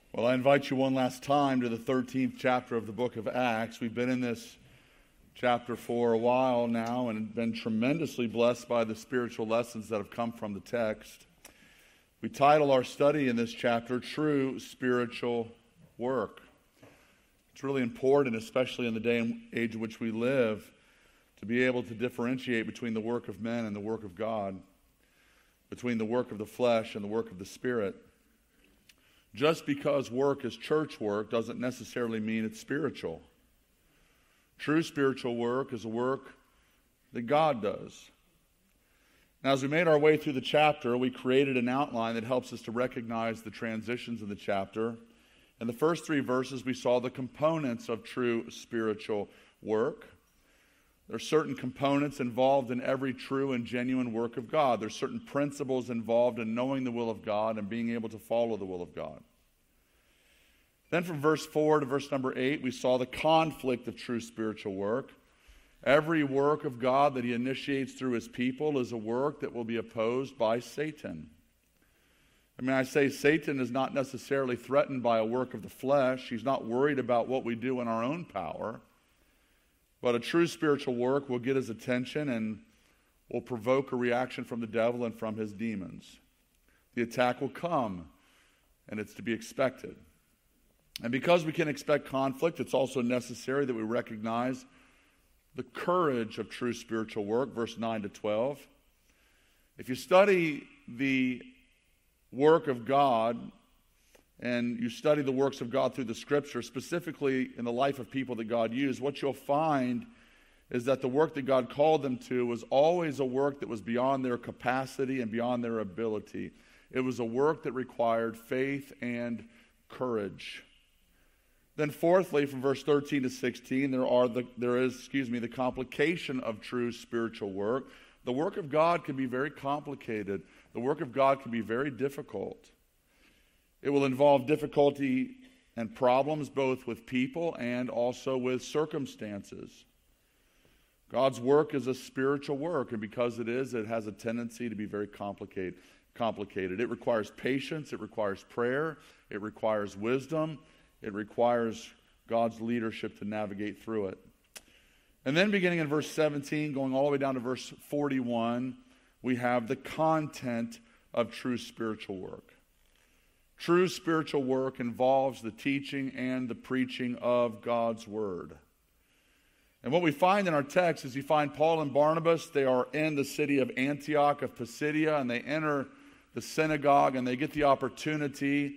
Well, I invite you one last time to the 13th chapter of the book of Acts. We've been in this chapter for a while now and been tremendously blessed by the spiritual lessons that have come from the text. We title our study in this chapter, True Spiritual Work. It's really important, especially in the day and age in which we live, to be able to differentiate between the work of men and the work of God, between the work of the flesh and the work of the Spirit. Just because work is church work doesn't necessarily mean it's spiritual. True spiritual work is a work that God does. Now, as we made our way through the chapter, we created an outline that helps us to recognize the transitions in the chapter. In the first three verses, we saw the components of true spiritual work. There are certain components involved in every true and genuine work of God. There are certain principles involved in knowing the will of God and being able to follow the will of God. Then from verse 4 to verse number 8, we saw the conflict of true spiritual work. Every work of God that he initiates through his people is a work that will be opposed by Satan. I say Satan is not necessarily threatened by a work of the flesh. He's not worried about what we do in our own power. But a true spiritual work will get his attention and will provoke a reaction from the devil and from his demons. The attack will come, and it's to be expected. And because we can expect conflict, it's also necessary that we recognize the courage of true spiritual work, verse 9 to 12. If you study the work of God, and you study the works of God through the Scripture, specifically in the life of people that God used, what you'll find is that the work that God called them to was always a work that was beyond their capacity and beyond their ability. It was a work that required faith and courage. Then fourthly, from verse 13 to 16, there is the complication of true spiritual work. The work of God can be very complicated. The work of God can be very difficult. It will involve difficulty and problems both with people and also with circumstances. God's work is a spiritual work, and because it is, it has a tendency to be very complicated. It requires patience, it requires prayer, it requires wisdom, it requires God's leadership to navigate through it. And then beginning in verse 17, going all the way down to verse 41, we have the content of true spiritual work. True spiritual work involves the teaching and the preaching of God's Word. And what we find in our text is you find Paul and Barnabas. They are in the city of Antioch of Pisidia, and they enter the synagogue, and they get the opportunity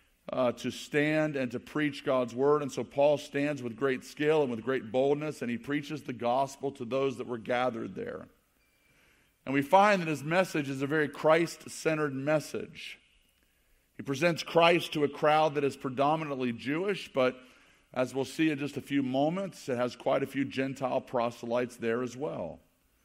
to stand and to preach God's Word. And so Paul stands with great skill and with great boldness, and he preaches the gospel to those that were gathered there. And we find that his message is a very Christ-centered message. He presents Christ to a crowd that is predominantly Jewish, but as we'll see in just a few moments, it has quite a few Gentile proselytes there as well.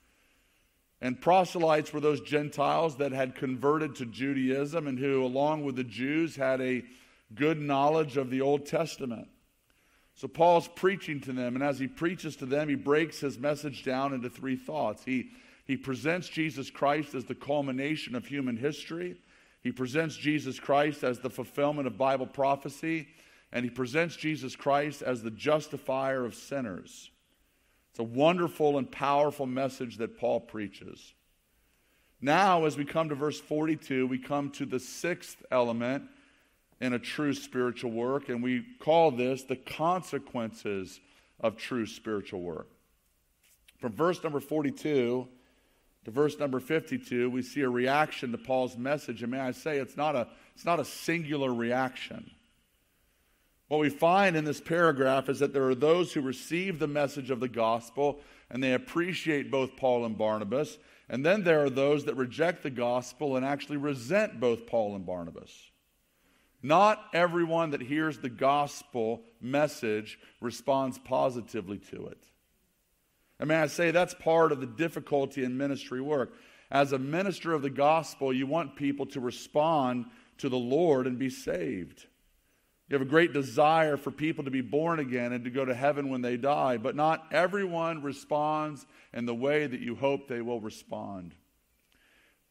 And proselytes were those Gentiles that had converted to Judaism and who, along with the Jews, had a good knowledge of the Old Testament. So Paul's preaching to them, and as he preaches to them, he breaks his message down into three thoughts. He presents Jesus Christ as the culmination of human history. He presents Jesus Christ as the fulfillment of Bible prophecy, and he presents Jesus Christ as the justifier of sinners. It's a wonderful and powerful message that Paul preaches. Now, as we come to verse 42, we come to the sixth element in a true spiritual work, and we call this the consequences of true spiritual work. From verse number 42 to verse number 52, we see a reaction to Paul's message. And may I say, it's not a singular reaction. What we find in this paragraph is that there are those who receive the message of the gospel, and they appreciate both Paul and Barnabas. And then there are those that reject the gospel and actually resent both Paul and Barnabas. Not everyone that hears the gospel message responds positively to it. And may I say, that's part of the difficulty in ministry work. As a minister of the gospel, you want people to respond to the Lord and be saved. You have a great desire for people to be born again and to go to heaven when they die, but not everyone responds in the way that you hope they will respond.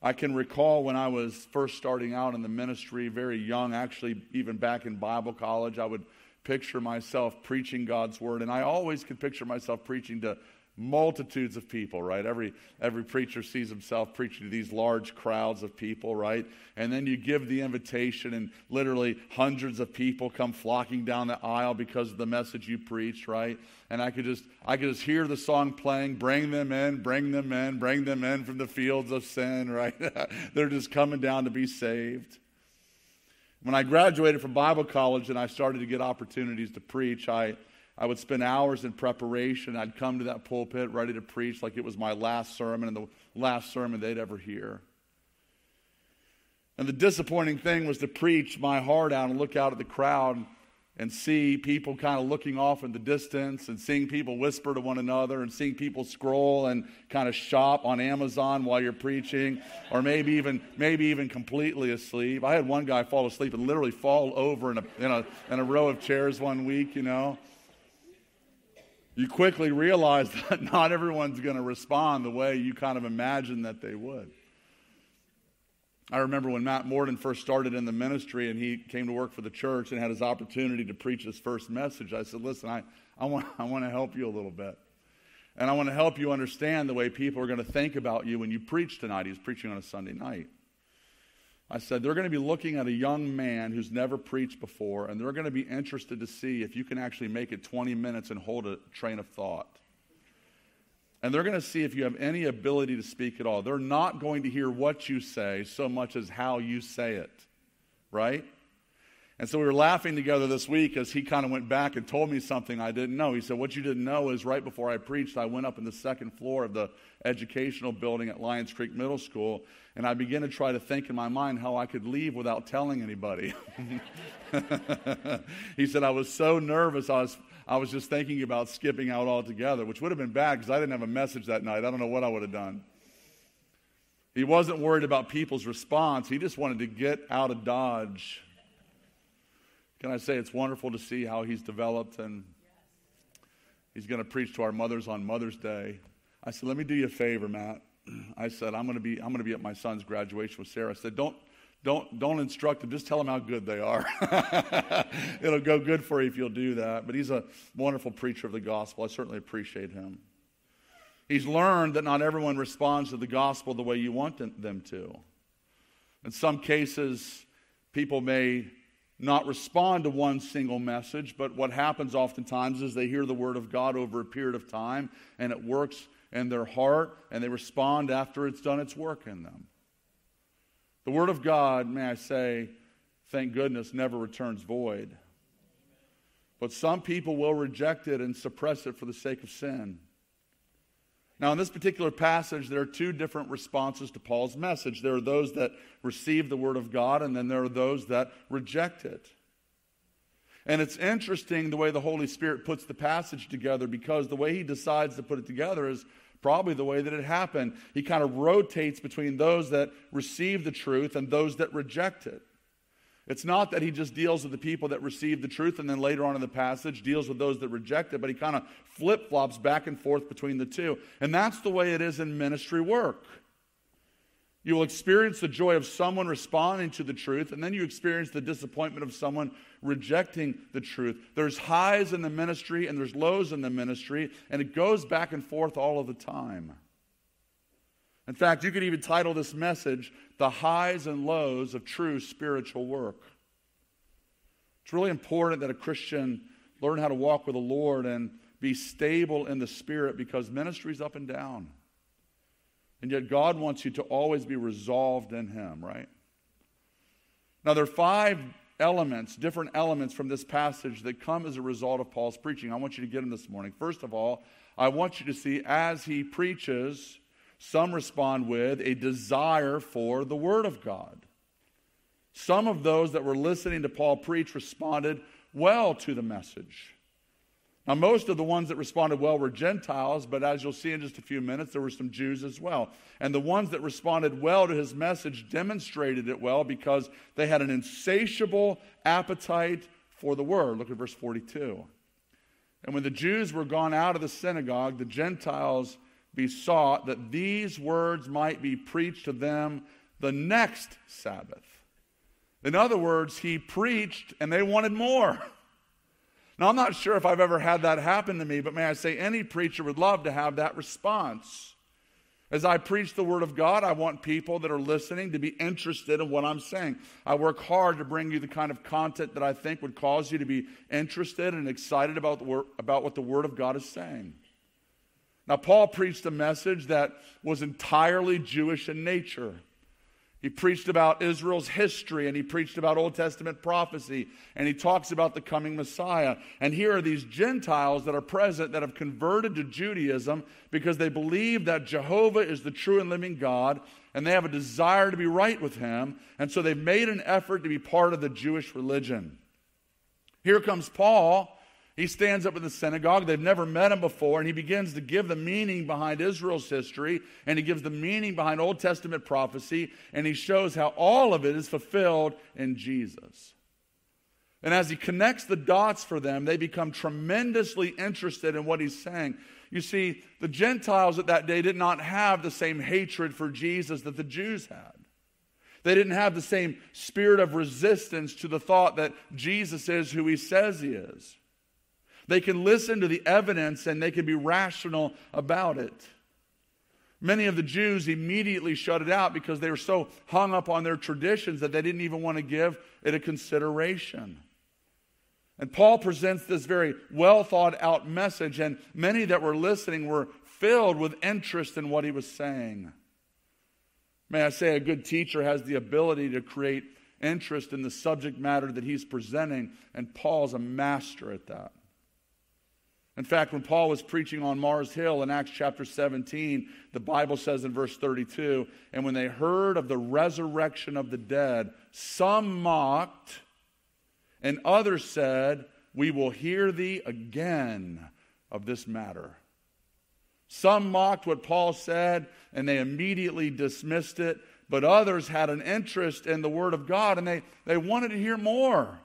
I can recall when I was first starting out in the ministry, very young, actually even back in Bible college, I would picture myself preaching God's word. And I always could picture myself preaching to multitudes of people, right? Every preacher sees himself preaching to these large crowds of people, right? And then you give the invitation and literally hundreds of people come flocking down the aisle because of the message you preached, right? And I could just hear the song playing, bring them in, bring them in, bring them in from the fields of sin, right? They're just coming down to be saved. When I graduated from Bible college and I started to get opportunities to preach, I would spend hours in preparation. I'd come to that pulpit ready to preach like it was my last sermon and the last sermon they'd ever hear. And the disappointing thing was to preach my heart out and look out at the crowd and see people kind of looking off in the distance and seeing people whisper to one another and seeing people scroll and kind of shop on Amazon while you're preaching, or maybe even completely asleep. I had one guy fall asleep and literally fall over in a row of chairs one week, you know. You quickly realize that not everyone's going to respond the way you kind of imagine that they would. I remember when Matt Morden first started in the ministry and he came to work for the church and had his opportunity to preach his first message. I said, listen, I want to help you a little bit. And I want to help you understand the way people are going to think about you when you preach tonight. He was preaching on a Sunday night. I said, they're going to be looking at a young man who's never preached before, and they're going to be interested to see if you can actually make it 20 minutes and hold a train of thought. And they're going to see if you have any ability to speak at all. They're not going to hear what you say so much as how you say it, right? And so we were laughing together this week as he kind of went back and told me something I didn't know. He said, what you didn't know is right before I preached, I went up in the second floor of the educational building at Lions Creek Middle School, and I began to try to think in my mind how I could leave without telling anybody. He said, I was so nervous, I was just thinking about skipping out altogether, which would have been bad because I didn't have a message that night. I don't know what I would have done. He wasn't worried about people's response. He just wanted to get out of Dodge. Can I say it's wonderful to see how he's developed, and he's going to preach to our mothers on Mother's Day. I said, let me do you a favor, Matt. I said, I'm going to be at my son's graduation with Sarah. I said, don't instruct them. Just tell them how good they are. It'll go good for you if you'll do that. But he's a wonderful preacher of the gospel. I certainly appreciate him. He's learned that not everyone responds to the gospel the way you want them to. In some cases, people may not respond to one single message, but what happens oftentimes is they hear the word of God over a period of time, and it works in their heart, and they respond after it's done its work in them. The word of God, may I say, thank goodness, never returns void. But some people will reject it and suppress it for the sake of sin. Now, in this particular passage, there are two different responses to Paul's message. There are those that receive the word of God, and then there are those that reject it. And it's interesting the way the Holy Spirit puts the passage together, because the way he decides to put it together is probably the way that it happened. He kind of rotates between those that receive the truth and those that reject it. It's not that he just deals with the people that receive the truth and then later on in the passage deals with those that reject it, but he kind of flip-flops back and forth between the two. And that's the way it is in ministry work. You will experience the joy of someone responding to the truth, and then you experience the disappointment of someone rejecting the truth. There's highs in the ministry and there's lows in the ministry, and it goes back and forth all of the time. In fact, you could even title this message, The Highs and Lows of True Spiritual Work. It's really important that a Christian learn how to walk with the Lord and be stable in the Spirit, because ministry's up and down. And yet God wants you to always be resolved in Him, right? Now there are 5 elements, different elements from this passage that come as a result of Paul's preaching. I want you to get them this morning. First of all, I want you to see as he preaches, some respond with a desire for the Word of God. Some of those that were listening to Paul preach responded well to the message. Now, most of the ones that responded well were Gentiles, but as you'll see in just a few minutes, there were some Jews as well. And the ones that responded well to his message demonstrated it well because they had an insatiable appetite for the Word. Look at verse 42. And when the Jews were gone out of the synagogue, the Gentiles besought that these words might be preached to them the next Sabbath. In other words, he preached and they wanted more. Now, I'm not sure if I've ever had that happen to me, but may I say any preacher would love to have that response. As I preach the Word of God, I want people that are listening to be interested in what I'm saying. I work hard to bring you the kind of content that I think would cause you to be interested and excited about what the Word of God is saying. Now, Paul preached a message that was entirely Jewish in nature. He preached about Israel's history, and he preached about Old Testament prophecy, and he talks about the coming Messiah. And here are these Gentiles that are present that have converted to Judaism because they believe that Jehovah is the true and living God, and they have a desire to be right with him, and so they've made an effort to be part of the Jewish religion. Here comes Paul. He stands up in the synagogue. They've never met him before, and he begins to give the meaning behind Israel's history, and he gives the meaning behind Old Testament prophecy, and he shows how all of it is fulfilled in Jesus. And as he connects the dots for them, they become tremendously interested in what he's saying. You see, the Gentiles at that day did not have the same hatred for Jesus that the Jews had. They didn't have the same spirit of resistance to the thought that Jesus is who he says he is. They can listen to the evidence and they can be rational about it. Many of the Jews immediately shut it out because they were so hung up on their traditions that they didn't even want to give it a consideration. And Paul presents this very well thought out message, and many that were listening were filled with interest in what he was saying. May I say, a good teacher has the ability to create interest in the subject matter that he's presenting, and Paul's a master at that. In fact, when Paul was preaching on Mars Hill in Acts chapter 17, the Bible says in verse 32, and when they heard of the resurrection of the dead, some mocked, and others said, we will hear thee again of this matter. Some mocked what Paul said, and they immediately dismissed it, but others had an interest in the Word of God, and they wanted to hear more.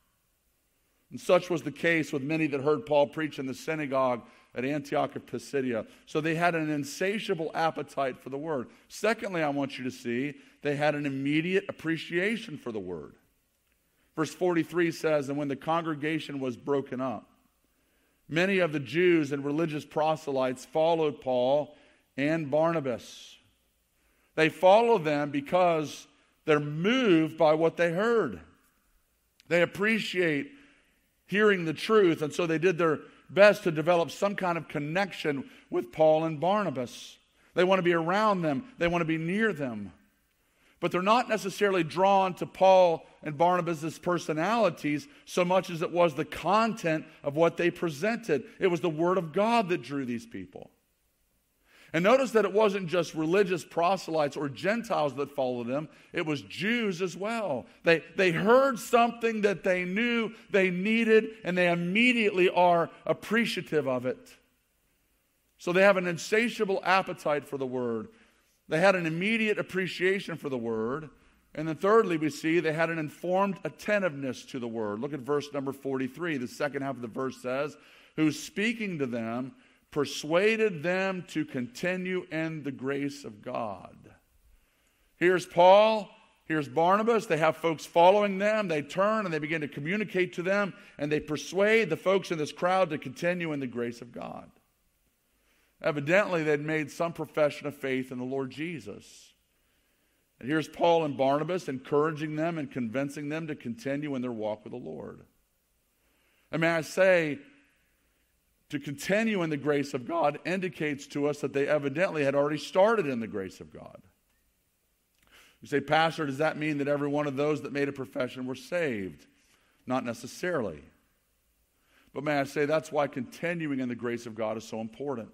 And such was the case with many that heard Paul preach in the synagogue at Antioch of Pisidia. So they had an insatiable appetite for the Word. Secondly, I want you to see they had an immediate appreciation for the Word. Verse 43 says, and when the congregation was broken up, many of the Jews and religious proselytes followed Paul and Barnabas. They follow them because they're moved by what they heard. They appreciate hearing the truth, and so they did their best to develop some kind of connection with Paul and Barnabas. They want to be around them. They want to be near them. But they're not necessarily drawn to Paul and Barnabas' personalities so much as it was the content of what they presented. It was the Word of God that drew these people. And notice that it wasn't just religious proselytes or Gentiles that followed them. It was Jews as well. They heard something that they knew they needed, and they immediately are appreciative of it. So they have an insatiable appetite for the Word. They had an immediate appreciation for the Word. And then thirdly, we see they had an informed attentiveness to the Word. Look at verse number 43. The second half of the verse says, who speaking to them persuaded them to continue in the grace of God. Here's Paul, here's Barnabas. They have folks following them. They turn and they begin to communicate to them, and they persuade the folks in this crowd to continue in the grace of God. Evidently, they'd made some profession of faith in the Lord Jesus. And here's Paul and Barnabas encouraging them and convincing them to continue in their walk with the Lord. And may I say, to continue in the grace of God indicates to us that they evidently had already started in the grace of God. You say, Pastor, does that mean that every one of those that made a profession were saved? Not necessarily. But may I say, that's why continuing in the grace of God is so important.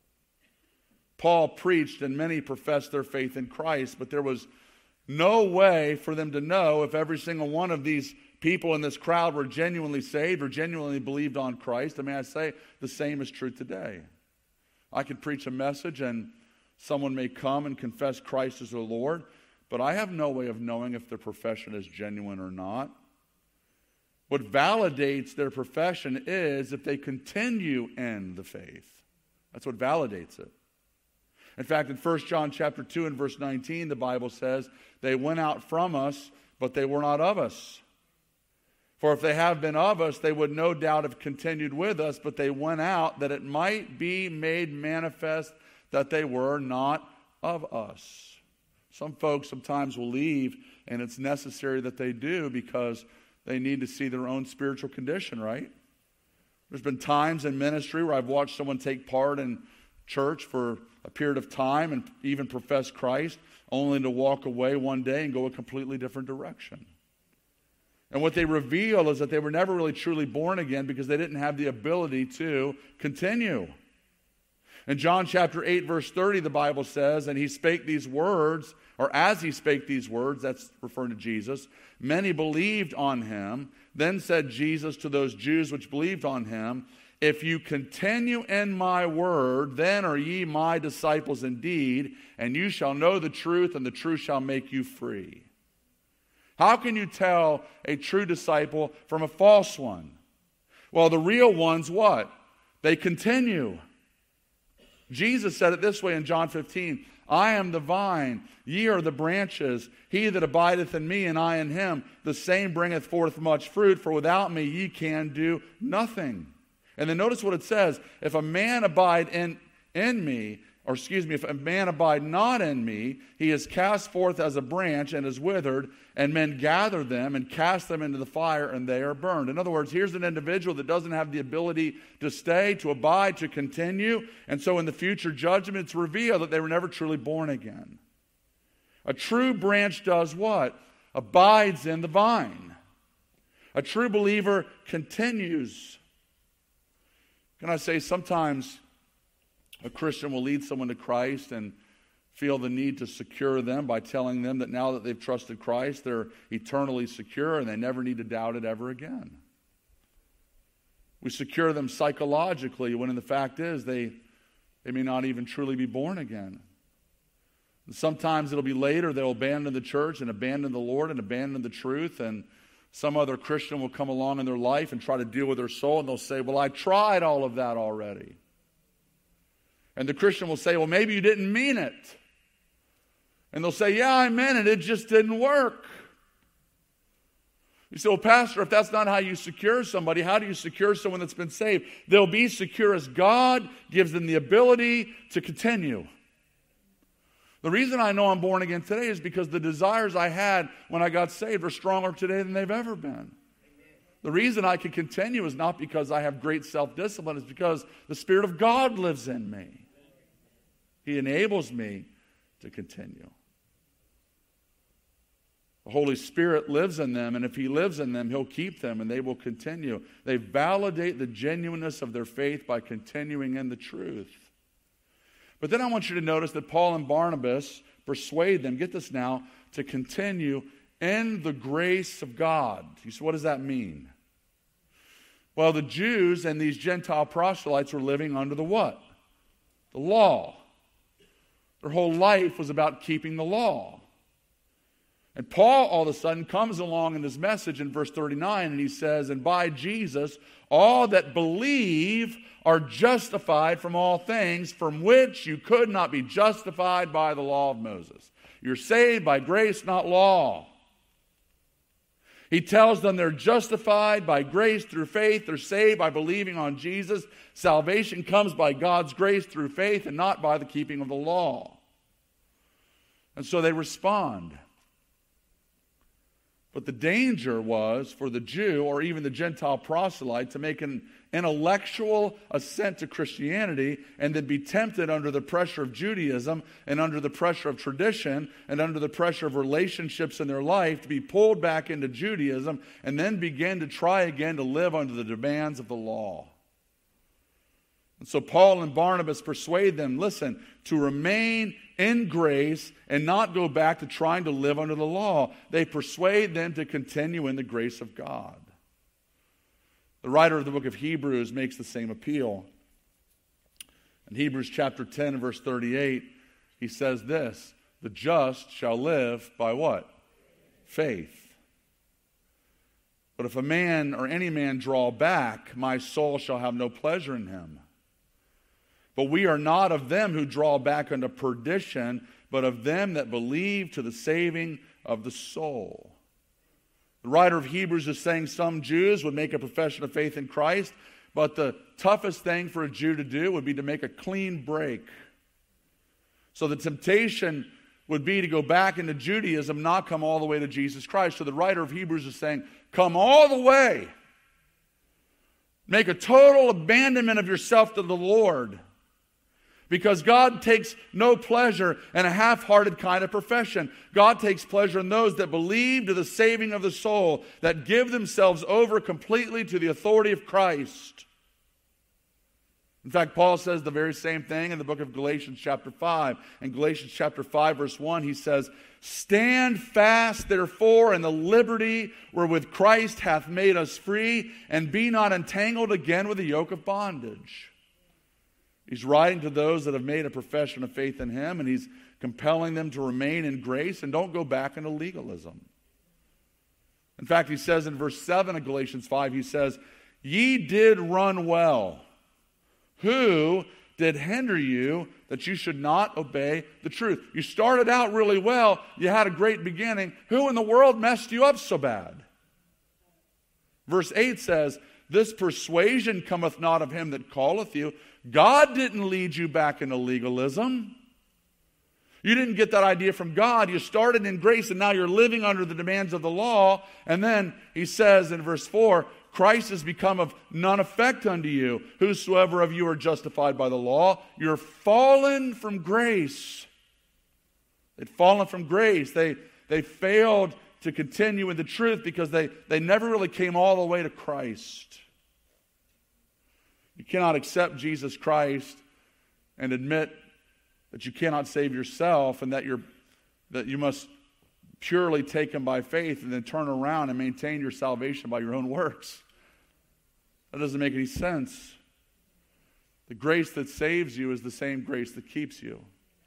Paul preached and many professed their faith in Christ, but there was no way for them to know if every single one of these people in this crowd were genuinely saved or genuinely believed on Christ. And may I say, the same is true today. I could preach a message and someone may come and confess Christ as their Lord, but I have no way of knowing if their profession is genuine or not. What validates their profession is if they continue in the faith. That's what validates it. In fact, in 1 John chapter 2 and verse 19, the Bible says, they went out from us, but they were not of us. For if they have been of us, they would no doubt have continued with us, but they went out that it might be made manifest that they were not of us. Some folks sometimes will leave, and it's necessary that they do because they need to see their own spiritual condition, right? There's been times in ministry where I've watched someone take part in church for a period of time and even profess Christ, only to walk away one day and go a completely different direction. And what they reveal is that they were never really truly born again because they didn't have the ability to continue. In John chapter 8, verse 30, the Bible says, and he spake these words, or as he spake these words, that's referring to Jesus, many believed on him. Then said Jesus to those Jews which believed on him, if you continue in my word, then are ye my disciples indeed, and you shall know the truth, and the truth shall make you free. How can you tell a true disciple from a false one? Well, the real ones, what? They continue. Jesus said it this way in John 15, I am the vine, ye are the branches. He that abideth in me, and I in him, the same bringeth forth much fruit, for without me ye can do nothing. And then notice what it says, if a man abide in me, if a man abide not in me, he is cast forth as a branch and is withered, and men gather them and cast them into the fire, and they are burned. In other words, here's an individual that doesn't have the ability to stay, to abide, to continue, and so in the future judgment it's revealed that they were never truly born again. A true branch does what? Abides in the vine. A true believer continues. Can I say sometimes a Christian will lead someone to Christ and feel the need to secure them by telling them that now that they've trusted Christ, they're eternally secure and they never need to doubt it ever again. We secure them psychologically when the fact is they may not even truly be born again. And sometimes it'll be later they'll abandon the church and abandon the Lord and abandon the truth, and some other Christian will come along in their life and try to deal with their soul, and they'll say, well, I tried all of that already. And the Christian will say, well, maybe you didn't mean it. And they'll say, yeah, I meant it. It just didn't work. You say, well, Pastor, if that's not how you secure somebody, how do you secure someone that's been saved? They'll be secure as God gives them the ability to continue. The reason I know I'm born again today is because the desires I had when I got saved are stronger today than they've ever been. Amen. The reason I can continue is not because I have great self-discipline. It's because the Spirit of God lives in me. He enables me to continue. The Holy Spirit lives in them, and if He lives in them, He'll keep them, and they will continue. They validate the genuineness of their faith by continuing in the truth. But then I want you to notice that Paul and Barnabas persuade them, get this now, to continue in the grace of God. You say, what does that mean? Well, the Jews and these Gentile proselytes were living under the what? The law. Their whole life was about keeping the law. And Paul all of a sudden comes along in his message in verse 39 and he says, and by Jesus, all that believe are justified from all things from which you could not be justified by the law of Moses. You're saved by grace, not law. He tells them they're justified by grace through faith. They're saved by believing on Jesus. Salvation comes by God's grace through faith and not by the keeping of the law. And so they respond. But the danger was for the Jew or even the Gentile proselyte to make an intellectual assent to Christianity and then be tempted under the pressure of Judaism and under the pressure of tradition and under the pressure of relationships in their life to be pulled back into Judaism and then begin to try again to live under the demands of the law. And so Paul and Barnabas persuade them, listen, to remain in grace and not go back to trying to live under the law. They persuade them to continue in the grace of God. The writer of the book of Hebrews makes the same appeal. In Hebrews chapter 10 and verse 38, he says this, the just shall live by what? Faith. But if a man or any man draw back, my soul shall have no pleasure in him. But we are not of them who draw back unto perdition, but of them that believe to the saving of the soul. The writer of Hebrews is saying some Jews would make a profession of faith in Christ, but the toughest thing for a Jew to do would be to make a clean break. So the temptation would be to go back into Judaism, not come all the way to Jesus Christ. So the writer of Hebrews is saying, come all the way. Make a total abandonment of yourself to the Lord. Because God takes no pleasure in a half-hearted kind of profession. God takes pleasure in those that believe to the saving of the soul, that give themselves over completely to the authority of Christ. In fact, Paul says the very same thing in the book of Galatians chapter 5. In Galatians chapter 5, verse 1, he says, stand fast, therefore, in the liberty wherewith Christ hath made us free, and be not entangled again with the yoke of bondage. He's writing to those that have made a profession of faith in him, and he's compelling them to remain in grace and don't go back into legalism. In fact, he says in verse 7 of Galatians 5, he says, ye did run well. Who did hinder you that you should not obey the truth? You started out really well. You had a great beginning. Who in the world messed you up so bad? Verse 8 says, this persuasion cometh not of him that calleth you. God didn't lead you back into legalism. You didn't get that idea from God. You started in grace and now you're living under the demands of the law. And then he says in verse 4, Christ has become of none effect unto you. Whosoever of you are justified by the law, you're fallen from grace. They'd fallen from grace. They failed to continue in the truth because they never really came all the way to Christ. You cannot accept Jesus Christ and admit that you cannot save yourself and that you must purely take him by faith and then turn around and maintain your salvation by your own works. That doesn't make any sense. The grace that saves you is the same grace that keeps you.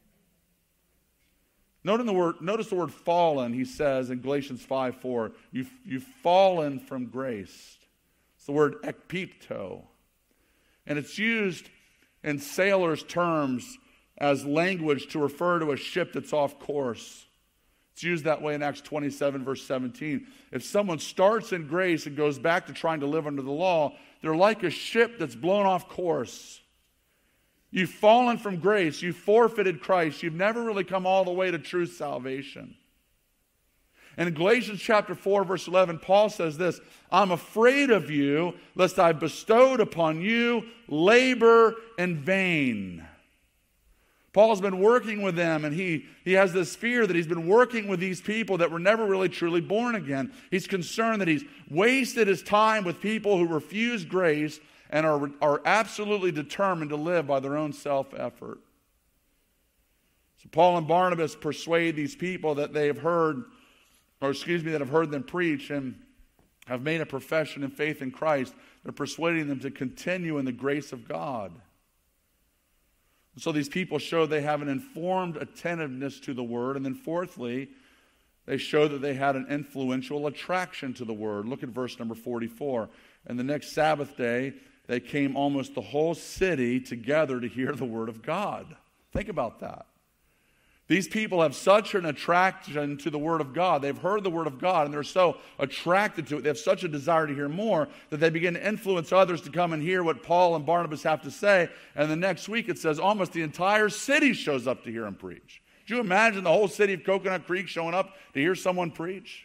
Notice the word fallen, he says in Galatians 5:4. You've fallen from grace. It's the word ekpipto. And it's used in sailors' terms as language to refer to a ship that's off course. It's used that way in Acts 27, verse 17. If someone starts in grace and goes back to trying to live under the law, they're like a ship that's blown off course. You've fallen from grace. You've forfeited Christ. You've never really come all the way to true salvation. And in Galatians chapter 4, verse 11, Paul says this, I'm afraid of you, lest I bestowed upon you labor in vain. Paul's been working with them, and he has this fear that he's been working with these people that were never really truly born again. He's concerned that he's wasted his time with people who refuse grace and are absolutely determined to live by their own self-effort. So Paul and Barnabas persuade these people that they have heard, that have heard them preach and have made a profession of faith in Christ. They're persuading them to continue in the grace of God. So these people show they have an informed attentiveness to the Word. And then fourthly, they show that they had an influential attraction to the Word. Look at verse number 44. And the next Sabbath day, they came almost the whole city together to hear the Word of God. Think about that. These people have such an attraction to the Word of God. They've heard the Word of God, and they're so attracted to it. They have such a desire to hear more that they begin to influence others to come and hear what Paul and Barnabas have to say. And the next week it says almost the entire city shows up to hear him preach. Could you imagine the whole city of Coconut Creek showing up to hear someone preach?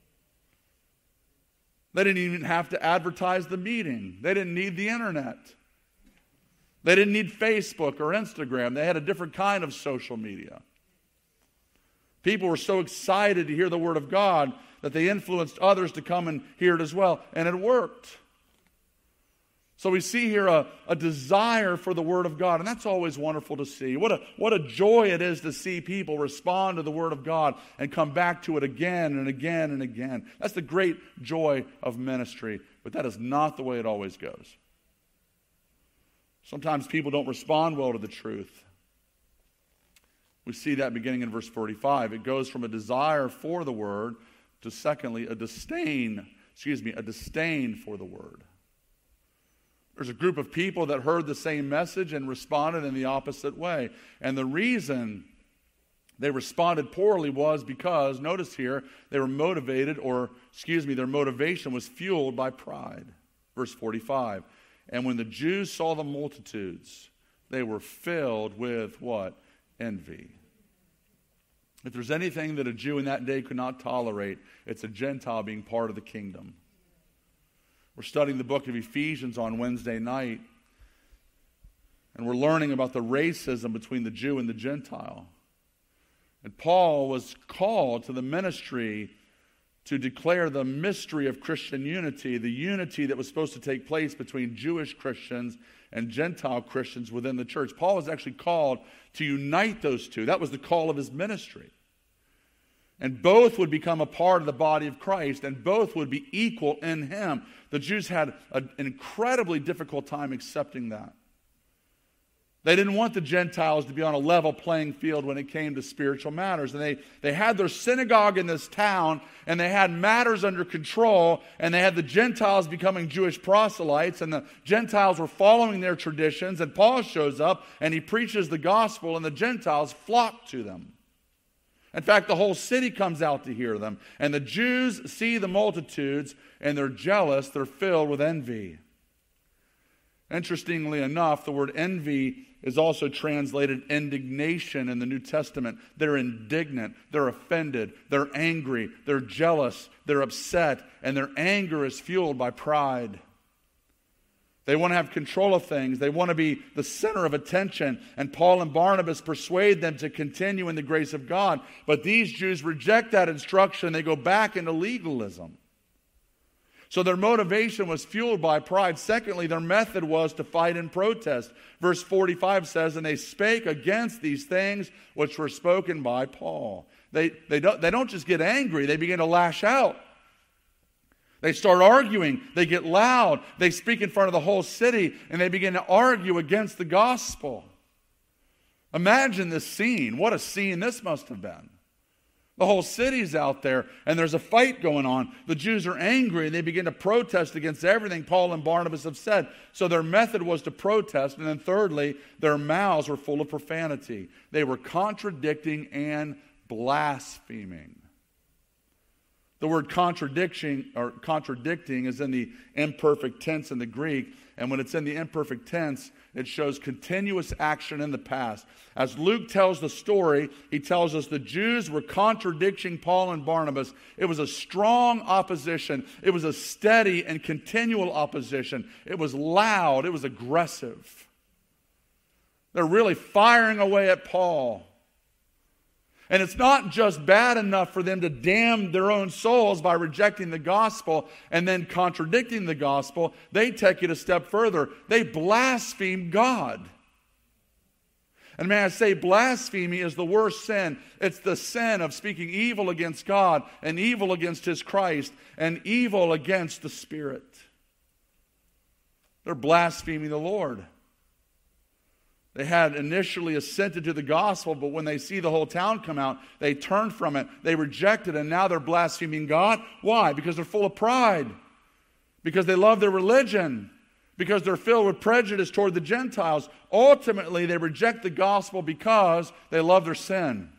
They didn't even have to advertise the meeting. They didn't need the internet. They didn't need Facebook or Instagram. They had a different kind of social media. People were so excited to hear the Word of God that they influenced others to come and hear it as well. And it worked. So we see here a desire for the Word of God. And that's always wonderful to see. What a joy it is to see people respond to the Word of God and come back to it again and again and again. That's the great joy of ministry. But that is not the way it always goes. Sometimes people don't respond well to the truth. We see that beginning in verse 45. It goes from a desire for the Word to, secondly, a disdain for the Word. There's a group of people that heard the same message and responded in the opposite way. And the reason they responded poorly was because, notice here, they were motivated, their motivation was fueled by pride. Verse 45. And when the Jews saw the multitudes, they were filled with what? Envy. If there's anything that a Jew in that day could not tolerate, it's a Gentile being part of the kingdom. We're studying the book of Ephesians on Wednesday night, and we're learning about the racism between the Jew and the Gentile. And Paul was called to the ministry to declare the mystery of Christian unity, the unity that was supposed to take place between Jewish Christians and Gentile Christians within the church. Paul was actually called to unite those two. That was the call of his ministry. And both would become a part of the body of Christ, and both would be equal in him. The Jews had an incredibly difficult time accepting that. They didn't want the Gentiles to be on a level playing field when it came to spiritual matters. And they had their synagogue in this town, and they had matters under control, and they had the Gentiles becoming Jewish proselytes, and the Gentiles were following their traditions, and Paul shows up, and he preaches the gospel, and the Gentiles flock to them. In fact, the whole city comes out to hear them. And the Jews see the multitudes, and they're jealous. They're filled with envy. Interestingly enough, the word envy is also translated indignation in the New Testament. They're indignant. They're offended. They're angry. They're jealous. They're upset. And their anger is fueled by pride. They want to have control of things. They want to be the center of attention. And Paul and Barnabas persuade them to continue in the grace of God. But these Jews reject that instruction. They go back into legalism. So their motivation was fueled by pride. Secondly, their method was to fight and protest. Verse 45 says, and they spake against these things which were spoken by Paul. They don't just get angry. They begin to lash out. They start arguing. They get loud. They speak in front of the whole city, and they begin to argue against the gospel. Imagine this scene. What a scene this must have been. The whole city's out there, and there's a fight going on. The Jews are angry, and they begin to protest against everything Paul and Barnabas have said. So their method was to protest. And then thirdly, their mouths were full of profanity. They were contradicting and blaspheming. The word contradicting is in the imperfect tense in the Greek. And when it's in the imperfect tense, it shows continuous action in the past. As Luke tells the story, he tells us the Jews were contradicting Paul and Barnabas. It was a strong opposition. It was a steady and continual opposition. It was loud. It was aggressive. They're really firing away at Paul. And it's not just bad enough for them to damn their own souls by rejecting the gospel and then contradicting the gospel. They take it a step further. They blaspheme God. And may I say, blasphemy is the worst sin. It's the sin of speaking evil against God and evil against His Christ and evil against the Spirit. They're blaspheming the Lord. They had initially assented to the gospel, but when they see the whole town come out, they turn from it. They reject it, and now they're blaspheming God. Why? Because they're full of pride. Because they love their religion. Because they're filled with prejudice toward the Gentiles. Ultimately, they reject the gospel because they love their sin.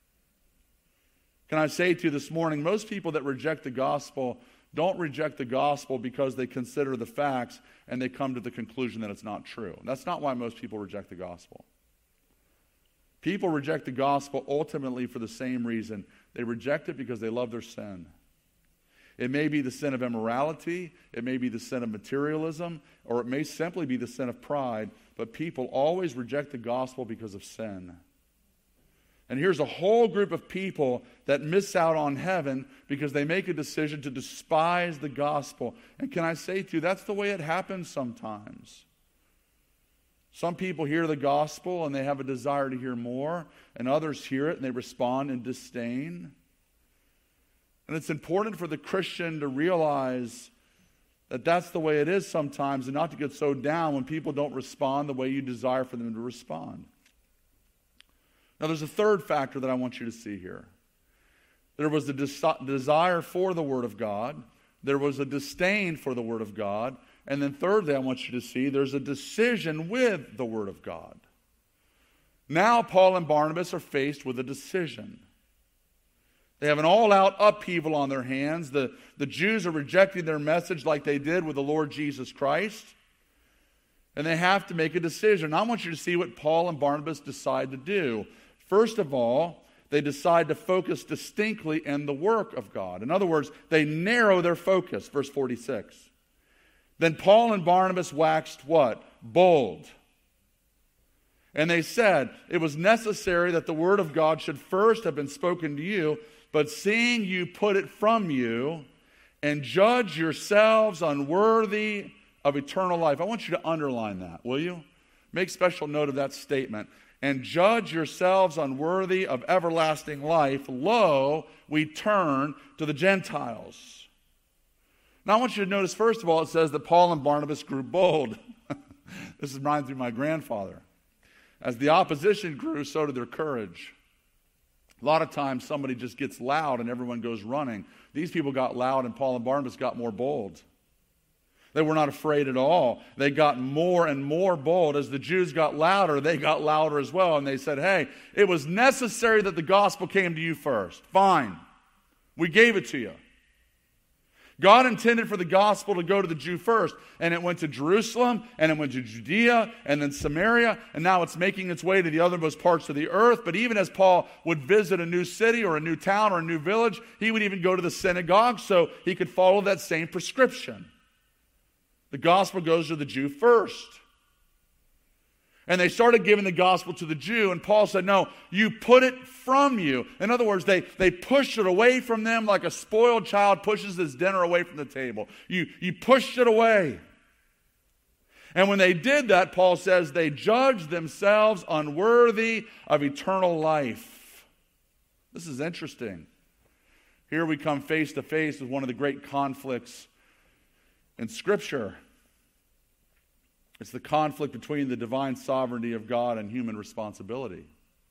Can I say to you this morning, most people that reject the gospel don't reject the gospel because they consider the facts and they come to the conclusion that it's not true. That's not why most people reject the gospel. People reject the gospel ultimately for the same reason. They reject it because they love their sin. It may be the sin of immorality, it may be the sin of materialism, or it may simply be the sin of pride, but people always reject the gospel because of sin. And here's a whole group of people that miss out on heaven because they make a decision to despise the gospel. And can I say to you, that's the way it happens sometimes. Some people hear the gospel and they have a desire to hear more, and others hear it and they respond in disdain. And it's important for the Christian to realize that that's the way it is sometimes, and not to get so down when people don't respond the way you desire for them to respond. Now, there's a third factor that I want you to see here. There was a desire for the Word of God. There was a disdain for the Word of God. And then thirdly, I want you to see there's a decision with the Word of God. Now Paul and Barnabas are faced with a decision. They have an all-out upheaval on their hands. The Jews are rejecting their message like they did with the Lord Jesus Christ. And they have to make a decision. I want you to see what Paul and Barnabas decide to do. First of all, they decide to focus distinctly in the work of God. In other words, they narrow their focus. Verse 46. Then Paul and Barnabas waxed what? Bold. And they said, it was necessary that the word of God should first have been spoken to you, but seeing you put it from you, and judge yourselves unworthy of eternal life. I want you to underline that, will you? Make special note of that statement. And judge yourselves unworthy of everlasting life. Lo, we turn to the Gentiles. Now I want you to notice, first of all, it says that Paul and Barnabas grew bold. This is mine through my grandfather. As the opposition grew, so did their courage. A lot of times somebody just gets loud and everyone goes running. These people got loud and Paul and Barnabas got more bold. They were not afraid at all. They got more and more bold. As the Jews got louder, they got louder as well. And they said, hey, it was necessary that the gospel came to you first. Fine. We gave it to you. God intended for the gospel to go to the Jew first. And it went to Jerusalem, and it went to Judea, and then Samaria. And now it's making its way to the othermost parts of the earth. But even as Paul would visit a new city or a new town or a new village, he would even go to the synagogue so he could follow that same prescription. The gospel goes to the Jew first. And they started giving the gospel to the Jew, and Paul said, no, you put it from you. In other words, they pushed it away from them like a spoiled child pushes his dinner away from the table. You pushed it away. And when they did that, Paul says, they judged themselves unworthy of eternal life. This is interesting. Here we come face to face with one of the great conflicts in Scripture. It's the conflict between the divine sovereignty of God and human responsibility.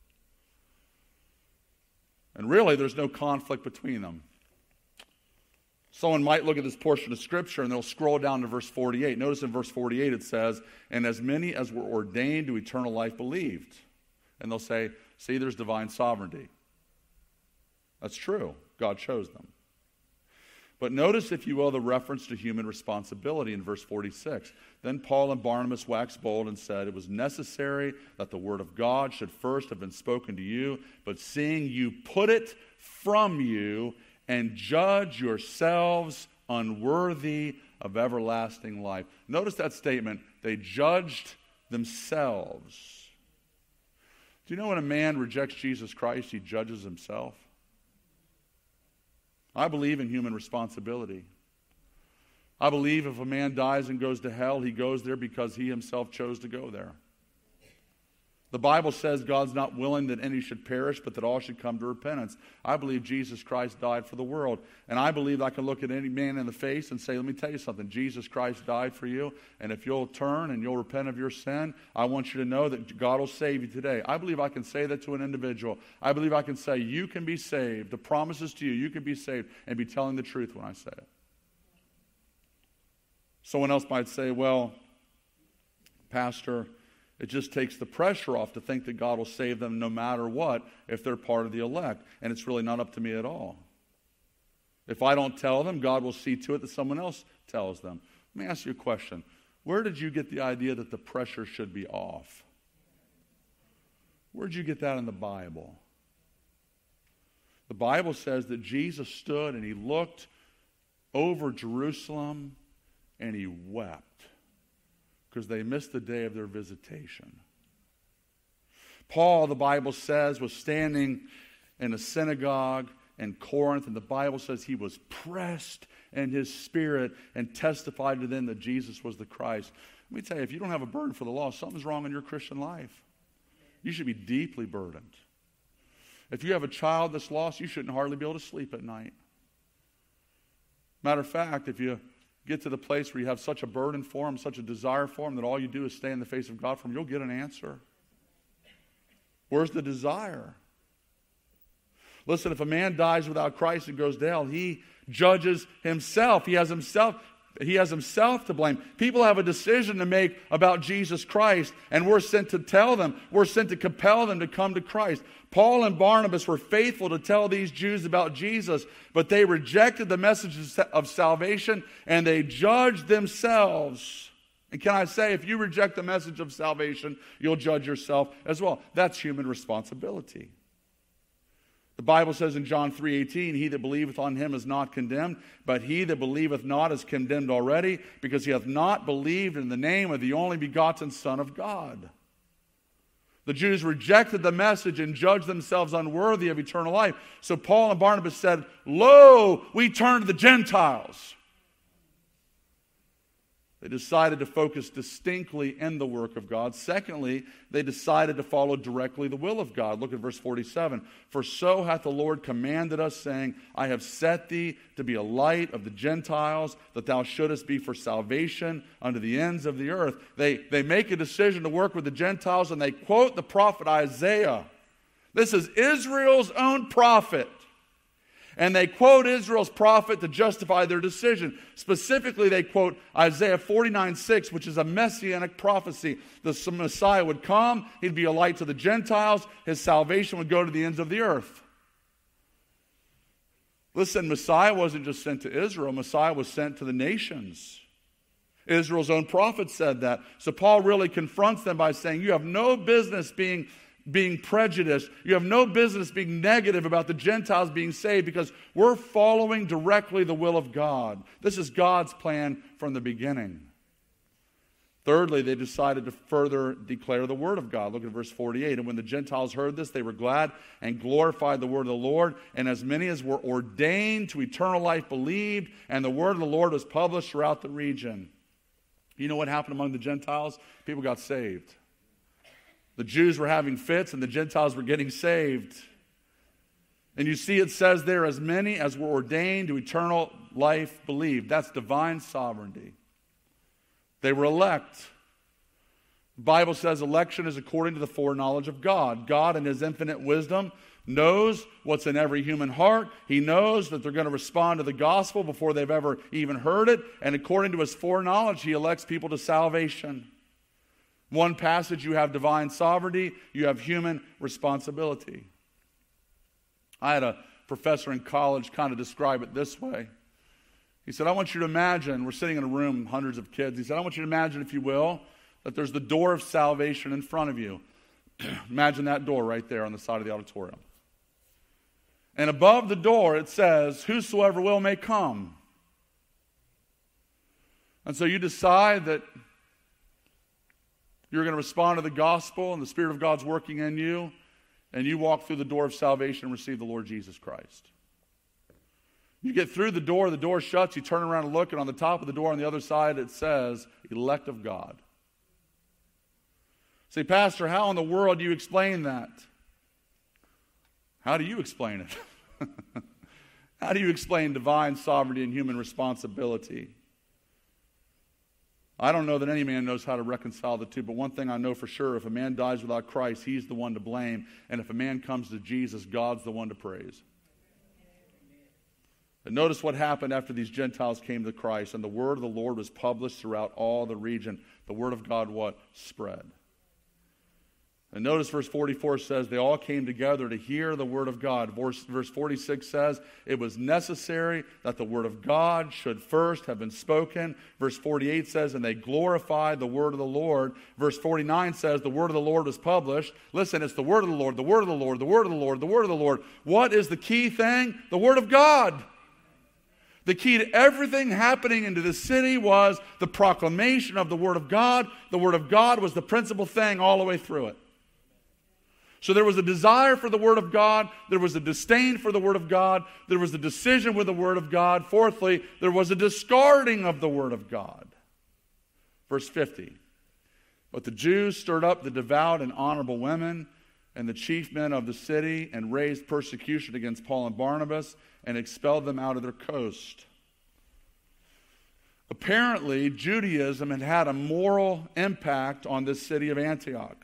And really, there's no conflict between them. Someone might look at this portion of Scripture and they'll scroll down to verse 48. Notice in verse 48 it says, and as many as were ordained to eternal life believed. And they'll say, see, there's divine sovereignty. That's true. God chose them. But notice, if you will, the reference to human responsibility in verse 46. Then Paul and Barnabas waxed bold and said, it was necessary that the word of God should first have been spoken to you, but seeing you put it from you and judge yourselves unworthy of everlasting life. Notice that statement. They judged themselves. Do you know when a man rejects Jesus Christ, he judges himself? I believe in human responsibility. I believe if a man dies and goes to hell, he goes there because he himself chose to go there. The Bible says God's not willing that any should perish, but that all should come to repentance. I believe Jesus Christ died for the world. And I believe I can look at any man in the face and say, let me tell you something. Jesus Christ died for you. And if you'll turn and you'll repent of your sin, I want you to know that God will save you today. I believe I can say that to an individual. I believe I can say, you can be saved. The promise is to you. You can be saved, and be telling the truth when I say it. Someone else might say, well, Pastor, it just takes the pressure off to think that God will save them no matter what if they're part of the elect. And it's really not up to me at all. If I don't tell them, God will see to it that someone else tells them. Let me ask you a question. Where did you get the idea that the pressure should be off? Where did you get that in the Bible? The Bible says that Jesus stood and he looked over Jerusalem and he wept, because they missed the day of their visitation. Paul, the Bible says, was standing in a synagogue in Corinth, and the Bible says he was pressed in his spirit and testified to them that Jesus was the Christ. Let me tell you, if you don't have a burden for the law, something's wrong in your Christian life. You should be deeply burdened. If you have a child that's lost, you shouldn't hardly be able to sleep at night. Matter of fact, if you get to the place where you have such a burden for him, such a desire for him, that all you do is stay in the face of God for him, you'll get an answer. Where's the desire? Listen, if a man dies without Christ and goes to hell, he judges himself. He has himself He has himself to blame. People have a decision to make about Jesus Christ, and we're sent to tell them. We're sent to compel them to come to Christ. Paul and Barnabas were faithful to tell these Jews about Jesus, but they rejected the message of salvation, and they judged themselves. And can I say, if you reject the message of salvation, you'll judge yourself as well. That's human responsibility. The Bible says in John 3:18, he that believeth on him is not condemned, but he that believeth not is condemned already, because he hath not believed in the name of the only begotten Son of God. The Jews rejected the message and judged themselves unworthy of eternal life. So Paul and Barnabas said, "Lo, we turn to the Gentiles." They decided to focus distinctly in the work of God. Secondly, they decided to follow directly the will of God. Look at verse 47. For so hath the Lord commanded us, saying, I have set thee to be a light of the Gentiles, that thou shouldest be for salvation unto the ends of the earth. They make a decision to work with the Gentiles, and they quote the prophet Isaiah. This is Israel's own prophet. And they quote Israel's prophet to justify their decision. Specifically, they quote Isaiah 49:6, which is a messianic prophecy. The Messiah would come, he'd be a light to the Gentiles, his salvation would go to the ends of the earth. Listen, Messiah wasn't just sent to Israel, Messiah was sent to the nations. Israel's own prophet said that. So Paul really confronts them by saying, you have no business being prejudiced. You have no business being negative about the Gentiles being saved, because we're following directly the will of God. This is God's plan from the beginning. Thirdly, they decided to further declare the word of God. Look at verse 48. And when the Gentiles heard this, they were glad and glorified the word of the Lord. And as many as were ordained to eternal life believed, and the word of the Lord was published throughout the region. You know what happened among the Gentiles? People got saved. The Jews were having fits, and the Gentiles were getting saved. And you see it says there, as many as were ordained to eternal life believed. That's divine sovereignty. They were elect. The Bible says election is according to the foreknowledge of God. God in his infinite wisdom knows what's in every human heart. He knows that they're going to respond to the gospel before they've ever even heard it. And according to his foreknowledge, he elects people to salvation. One passage, you have divine sovereignty, you have human responsibility. I had a professor in college kind of describe it this way. He said, I want you to imagine, we're sitting in a room, hundreds of kids. He said, I want you to imagine, if you will, that there's the door of salvation in front of you. Imagine that door right there on the side of the auditorium. And above the door it says, whosoever will may come. And so you decide that you're going to respond to the gospel, and the Spirit of God's working in you, and you walk through the door of salvation and receive the Lord Jesus Christ. You get through the door shuts, you turn around and look, and on the top of the door on the other side it says, elect of God. Say, Pastor, how in the world do you explain that? How do you explain it? How do you explain divine sovereignty and human responsibility? I don't know that any man knows how to reconcile the two, but one thing I know for sure, if a man dies without Christ, he's the one to blame. And if a man comes to Jesus, God's the one to praise. And notice what happened after these Gentiles came to Christ, and the word of the Lord was published throughout all the region. The word of God what? Spread. And notice verse 44 says they all came together to hear the word of God. Verse 46 says it was necessary that the word of God should first have been spoken. Verse 48 says, and they glorified the word of the Lord. Verse 49 says the word of the Lord was published. Listen, it's the word of the Lord, the word of the Lord, the word of the Lord, the word of the Lord. What is the key thing? The word of God. The key to everything happening into the city was the proclamation of the word of God. The word of God was the principal thing all the way through it. So there was a desire for the word of God. There was a disdain for the word of God. There was a decision with the word of God. Fourthly, there was a discarding of the word of God. Verse 50. But the Jews stirred up the devout and honorable women and the chief men of the city and raised persecution against Paul and Barnabas and expelled them out of their coast. Apparently, Judaism had had a moral impact on this city of Antioch.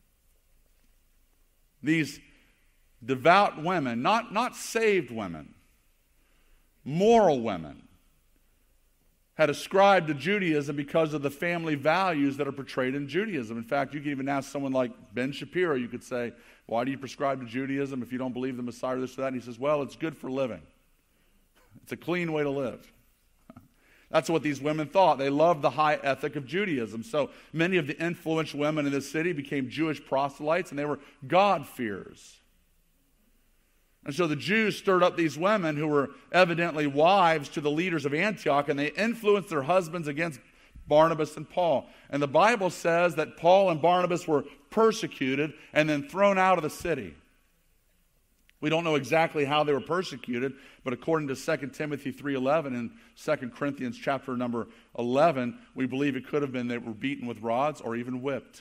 These devout women, not saved women, moral women, had ascribed to Judaism because of the family values that are portrayed in Judaism. In fact, you could even ask someone like Ben Shapiro, you could say, why do you prescribe to Judaism if you don't believe the Messiah or this or that? And he says, well, it's good for living. It's a clean way to live. That's what these women thought. They loved the high ethic of Judaism. So many of the influential women in this city became Jewish proselytes, and they were God-fearers. And so the Jews stirred up these women who were evidently wives to the leaders of Antioch, and they influenced their husbands against Barnabas and Paul. And the Bible says that Paul and Barnabas were persecuted and then thrown out of the city. We don't know exactly how they were persecuted, but according to 2 Timothy 3:11 and 2 Corinthians chapter number 11, we believe it could have been they were beaten with rods or even whipped.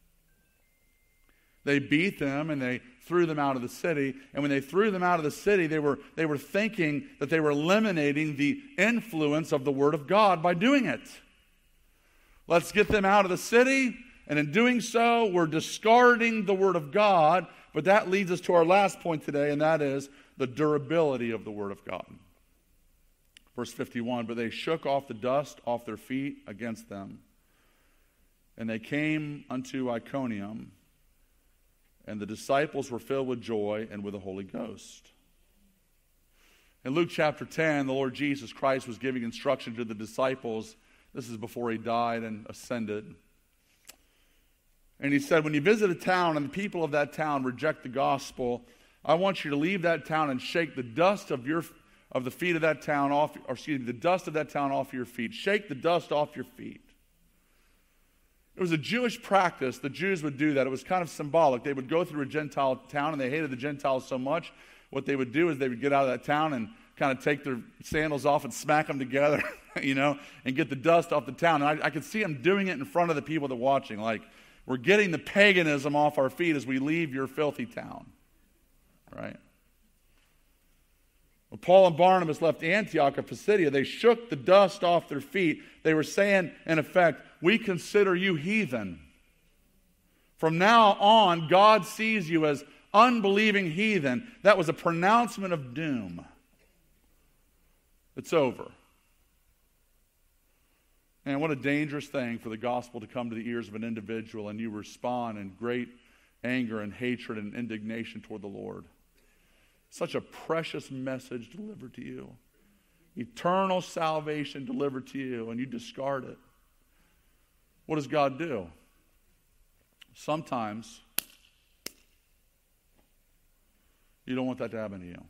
They beat them and they threw them out of the city. And when they threw them out of the city, they were thinking that they were eliminating the influence of the Word of God by doing it. Let's get them out of the city. And in doing so, we're discarding the Word of God. But that leads us to our last point today, and that is the durability of the Word of God. Verse 51, but they shook off the dust off their feet against them. And they came unto Iconium, and the disciples were filled with joy and with the Holy Ghost. In Luke chapter 10, the Lord Jesus Christ was giving instruction to the disciples. This is before he died and ascended. And he said, when you visit a town and the people of that town reject the gospel, I want you to leave that town and shake the dust of the feet of that town off, or excuse me, the dust of that town off your feet. Shake the dust off your feet. It was a Jewish practice. The Jews would do that. It was kind of symbolic. They would go through a Gentile town, and they hated the Gentiles so much. What they would do is they would get out of that town and kind of take their sandals off and smack them together, and get the dust off the town. And I could see them doing it in front of the people that were watching, like, we're getting the paganism off our feet as we leave your filthy town. Right? When Paul and Barnabas left Antioch of Pisidia, they shook the dust off their feet. They were saying, in effect, we consider you heathen. From now on, God sees you as unbelieving heathen. That was a pronouncement of doom. It's over. And what a dangerous thing for the gospel to come to the ears of an individual and you respond in great anger and hatred and indignation toward the Lord. Such a precious message delivered to you. Eternal salvation delivered to you, and you discard it. What does God do? Sometimes you don't want that to happen to you.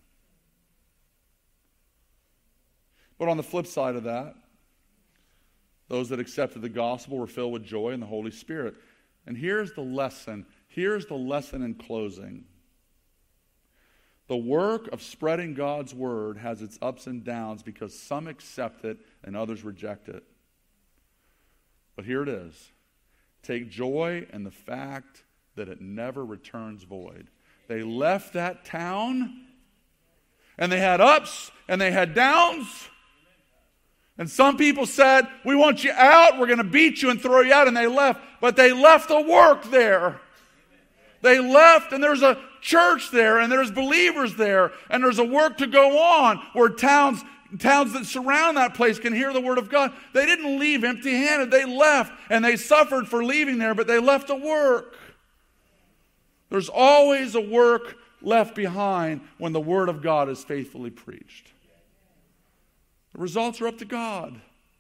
But on the flip side of that, those that accepted the gospel were filled with joy in the Holy Spirit. And here's the lesson. Here's the lesson in closing. The work of spreading God's word has its ups and downs because some accept it and others reject it. But here it is. Take joy in the fact that it never returns void. They left that town, and they had ups and they had downs. And some people said, we want you out, we're going to beat you and throw you out, and they left. But they left the work there. They left, and there's a church there, and there's believers there, and there's a work to go on where towns that surround that place can hear the word of God. They didn't leave empty-handed. They left, and they suffered for leaving there, but they left a work. There's always a work left behind when the word of God is faithfully preached. The results are up to God.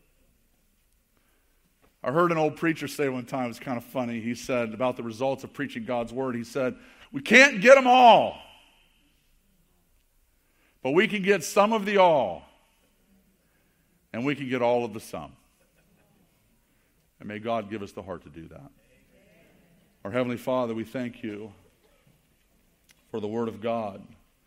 I heard an old preacher say one time, it was kind of funny. He said about the results of preaching God's word, he said, we can't get them all, but we can get some of the all, and we can get all of the some. And may God give us the heart to do that. Our Heavenly Father, we thank you for the word of God.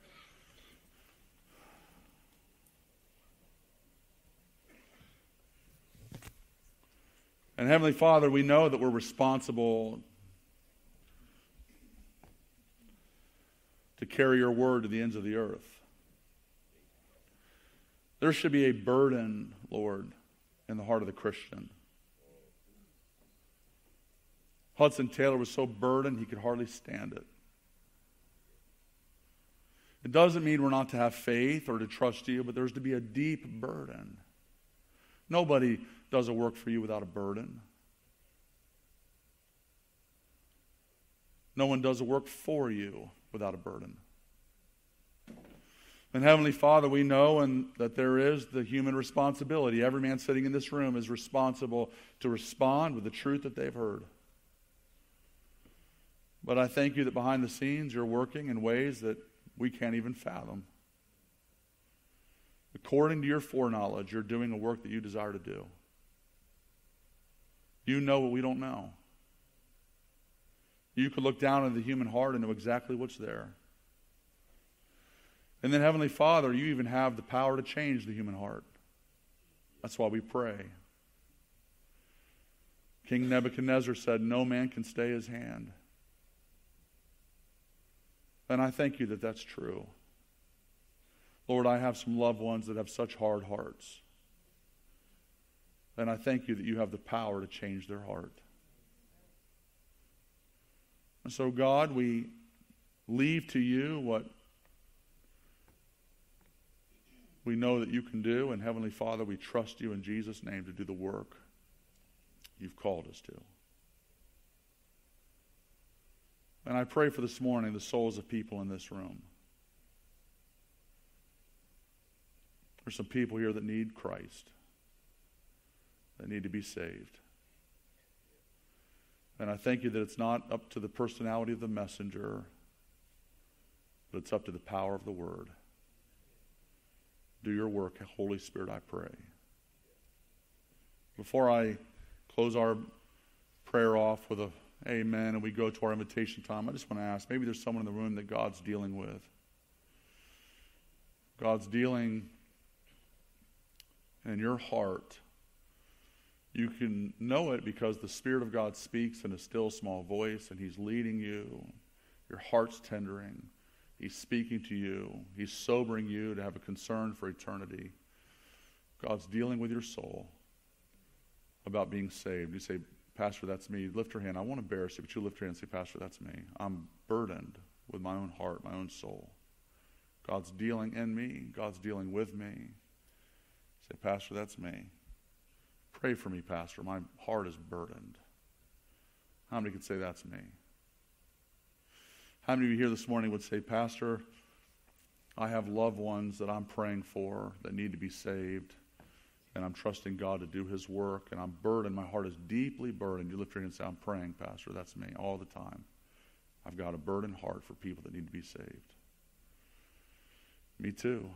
And Heavenly Father, we know that we're responsible to carry your word to the ends of the earth. There should be a burden, Lord, in the heart of the Christian. Hudson Taylor was so burdened he could hardly stand it. It doesn't mean we're not to have faith or to trust you, but there's to be a deep burden. Nobody does a work for you without a burden. No one does a work for you without a burden. And Heavenly Father, we know that there is the human responsibility. Every man sitting in this room is responsible to respond with the truth that they've heard. But I thank you that behind the scenes you're working in ways that we can't even fathom. According to your foreknowledge, you're doing a work that you desire to do. You know what we don't know. You could look down into the human heart and know exactly what's there. And then, Heavenly Father, you even have the power to change the human heart. That's why we pray. King Nebuchadnezzar said, no man can stay his hand. And I thank you that that's true. Lord, I have some loved ones that have such hard hearts. And I thank you that you have the power to change their heart. And so, God, we leave to you what we know that you can do. And Heavenly Father, we trust you in Jesus' name to do the work you've called us to. And I pray for this morning the souls of people in this room. There's some people here that need Christ, that need to be saved. And I thank you that it's not up to the personality of the messenger, but it's up to the power of the Word. Do your work, Holy Spirit, I pray. Before I close our prayer off with a amen and we go to our invitation time, I just want to ask, maybe there's someone in the room that God's dealing with. God's dealing in your heart. You can know it because the Spirit of God speaks in a still small voice and He's leading you. Your heart's tendering. He's speaking to you. He's sobering you to have a concern for eternity. God's dealing with your soul about being saved. You say, Pastor, that's me. Lift your hand. I won't embarrass you, but you lift your hand and say, Pastor, that's me. I'm burdened with my own heart, my own soul. God's dealing in me. God's dealing with me. Say, Pastor, that's me. Pray for me, Pastor. My heart is burdened. How many could say that's me? How many of you here this morning would say, Pastor, I have loved ones that I'm praying for that need to be saved, and I'm trusting God to do His work, and I'm burdened. My heart is deeply burdened. You lift your hand and say, I'm praying, Pastor. That's me all the time. I've got a burdened heart for people that need to be saved. Me too.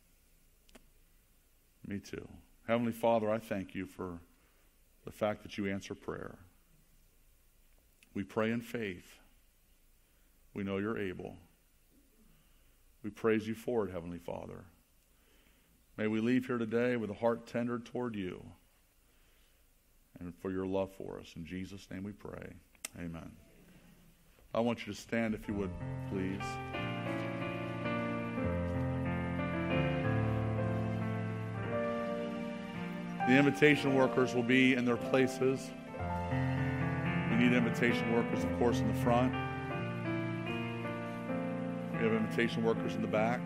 Me too. Heavenly Father, I thank you for the fact that you answer prayer. We pray in faith. We know you're able. We praise you for it, Heavenly Father. May we leave here today with a heart tender toward you and for your love for us. In Jesus' name we pray. Amen. I want you to stand if you would, please. The invitation workers will be in their places. We need invitation workers, of course, in the front. We have invitation workers in the back.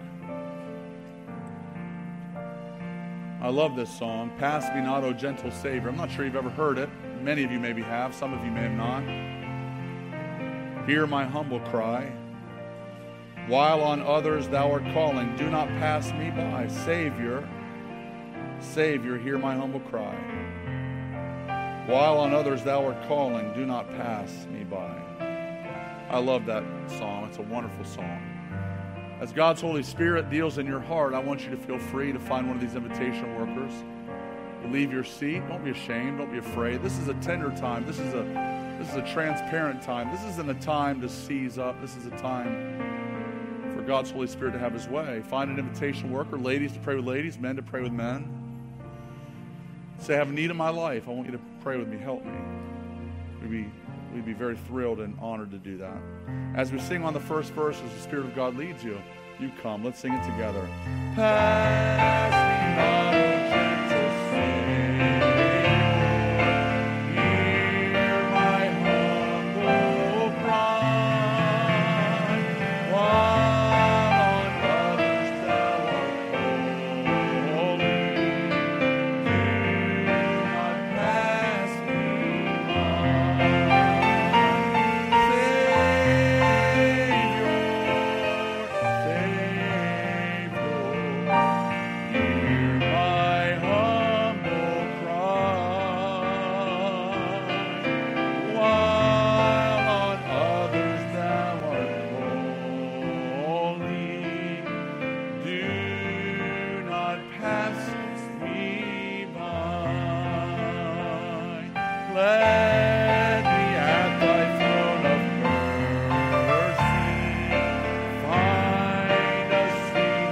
I love this song, Pass Me Not, O Gentle Savior. I'm not sure you've ever heard it. Many of you maybe have. Some of you may have not. Hear my humble cry. While on others thou art calling, do not pass me by. Savior, Savior, hear my humble cry. While on others thou art calling, do not pass me by. I love that song. It's a wonderful song. As God's Holy Spirit deals in your heart, I want you to feel free to find one of these invitation workers. Leave your seat. Don't be ashamed. Don't be afraid. This is a tender time. This is a transparent time. This isn't a time to seize up. This is a time for God's Holy Spirit to have His way. Find an invitation worker, ladies to pray with ladies, men to pray with men. Say, I have a need in my life. I want you to pray with me. Help me. We'd be very thrilled and honored to do that. As we sing on the first verse, as the Spirit of God leads you, you come. Let's sing it together. Pass me not, O gentle Savior, hear my humble cry. While on others thou art calling, Let me at thy throne of mercy find a sweet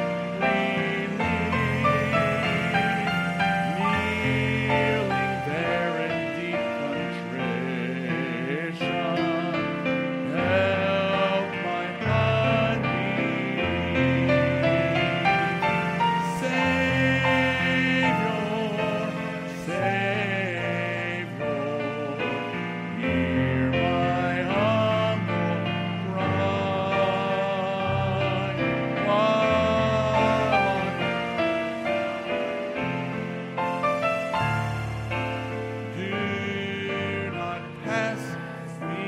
relief, kneeling there in deep contrition. Help my unbelief. Savior, Savior, hear my humble cry. Do not pass me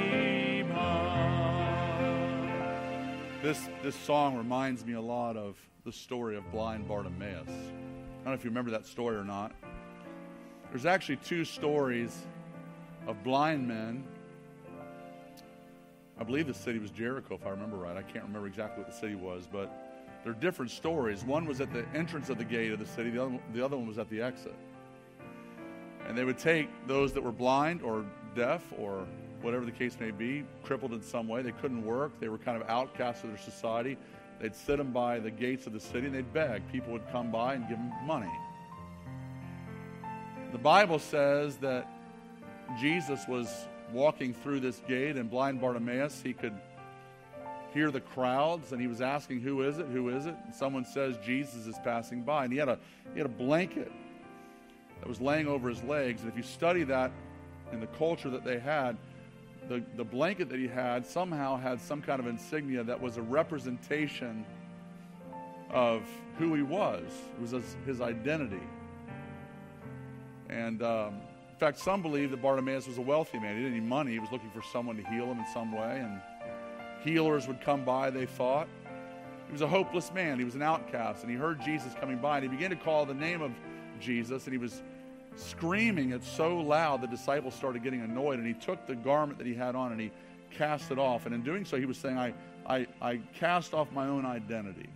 by. This song reminds me a lot of the story of blind Bartimaeus. I don't know if you remember that story or not. There's actually two stories of blind men. I believe the city was Jericho, if I remember right. I can't remember exactly what the city was, but they're different stories. One was at the entrance of the gate of the city. The other one was at the exit. And they would take those that were blind or deaf or whatever the case may be, crippled in some way. They couldn't work. They were kind of outcasts of their society. They'd sit them by the gates of the city and they'd beg. People would come by and give them money. The Bible says that Jesus was walking through this gate, and blind Bartimaeus, he could hear the crowds, and he was asking, "Who is it? Who is it?" And someone says, "Jesus is passing by." And he had a blanket that was laying over his legs. And if you study that in the culture that they had, the blanket that he had somehow had some kind of insignia that was a representation of who he was. It was his identity. And in fact, some believe that Bartimaeus was a wealthy man. He didn't need money. He was looking for someone to heal him in some way. And healers would come by, they thought. He was a hopeless man. He was an outcast. And he heard Jesus coming by. And he began to call the name of Jesus. And he was screaming it so loud, the disciples started getting annoyed. And he took the garment that he had on and he cast it off. And in doing so, he was saying, I cast off my own identity.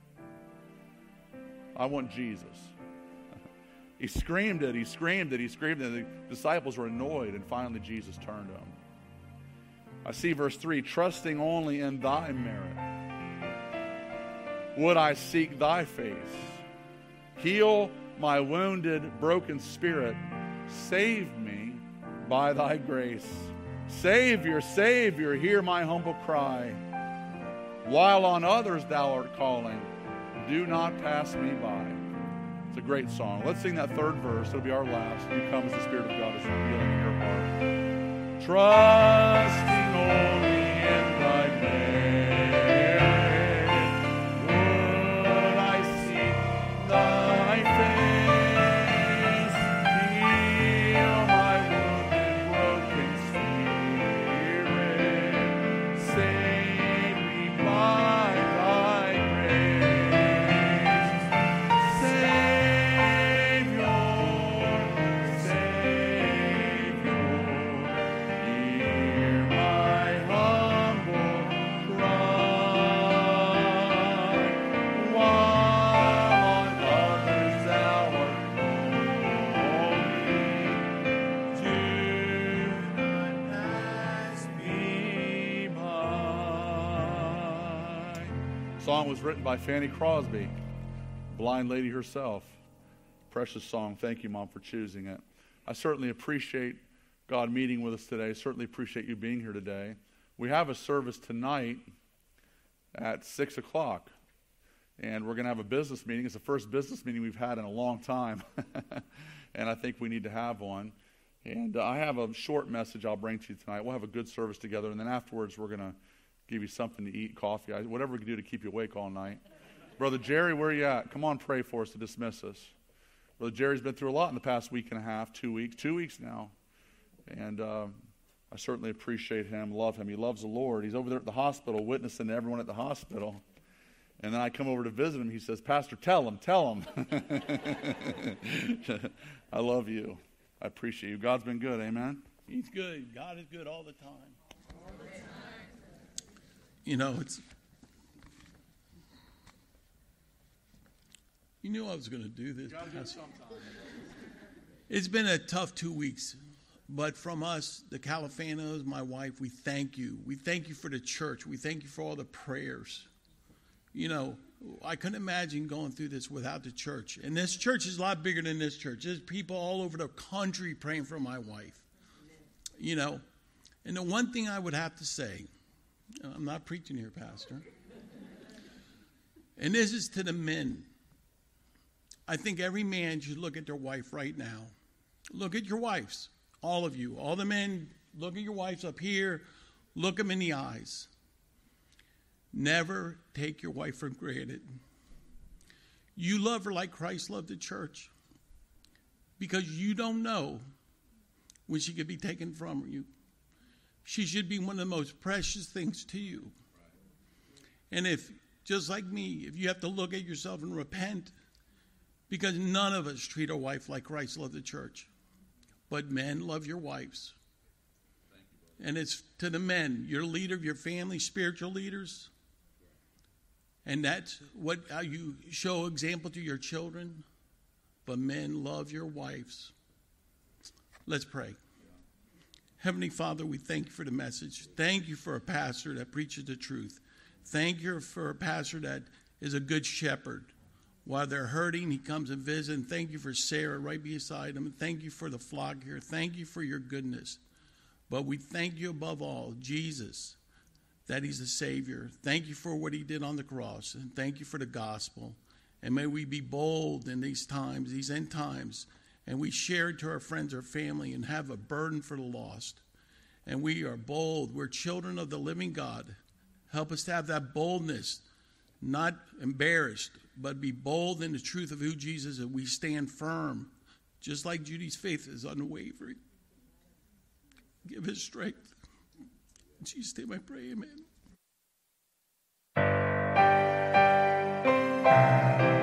I want Jesus. He screamed it, he screamed it, he screamed it. And the disciples were annoyed, and finally Jesus turned to him. I see verse 3, trusting only in thy merit would I seek thy face. Heal my wounded, broken spirit. Save me by thy grace. Savior, Savior, hear my humble cry. While on others thou art calling, do not pass me by. It's a great song. Let's sing that third verse. It'll be our last. You come as the Spirit of God is revealing in your heart. Trusting only in thy merit, would I seek thy face. Heal my wounded, broken spirit. Save me by thy grace. Savior, Savior, hear my humble cry. While on others thou art calling, do not pass me by. The song was written by Fanny Crosby, blind lady herself. Precious song. Thank you, Mom, for choosing it. I certainly appreciate God meeting with us today. I certainly appreciate you being here today. We have a service tonight at 6 o'clock, and we're going to have a business meeting. It's the first business meeting we've had in a long time, and I think we need to have one. And I have a short message I'll bring to you tonight. We'll have a good service together, and then afterwards we're going to give you something to eat, coffee, whatever we can do to keep you awake all night. Brother Jerry, where are you at? Come on, pray for us to dismiss us. Brother Jerry's been through a lot in the past week and a half, 2 weeks, 2 weeks now. And I certainly appreciate him, love him. He loves the Lord. He's over there at the hospital witnessing to everyone at the hospital. And then I come over to visit him. He says, Pastor, tell him. I love you. I appreciate you. God's been good, amen? He's good. God is good all the time. You know, you knew I was going to do this. It's been a tough 2 weeks, But from us, the Califanos, my wife, we thank you. We thank you for the church. We thank you for all the prayers. You know, I couldn't imagine going through this without the church. And this church is a lot bigger than this church. There's people all over the country praying for my wife. You know, and the one thing I would have to say, I'm not preaching here, Pastor, and this is to the men. I think every man should look at their wife right now. Look at your wives, all of you. All the men, look at your wives up here. Look them in the eyes. Never take your wife for granted. You love her like Christ loved the church, because you don't know when she could be taken from you. She should be one of the most precious things to you. And if, just like me, if you have to look at yourself and repent, because none of us treat our wife like Christ loved the church. But men, love your wives. And it's to the men, your leader of your family, spiritual leaders. And that's how you show example to your children. But men, love your wives. Let's pray. Heavenly Father, we thank you for the message. Thank you for a pastor that preaches the truth. Thank you for a pastor that is a good shepherd. While they're hurting, he comes and visits. And thank you for Sarah right beside him. And thank you for the flock here. Thank you for your goodness. But we thank you above all, Jesus, that he's the Savior. Thank you for what he did on the cross. And thank you for the gospel. And may we be bold in these times, these end times. And we share it to our friends, our family, and have a burden for the lost. And we are bold. We're children of the living God. Help us to have that boldness, not embarrassed, but be bold in the truth of who Jesus is. And we stand firm, just like Judy's faith is unwavering. Give us strength. In Jesus' name I pray, amen.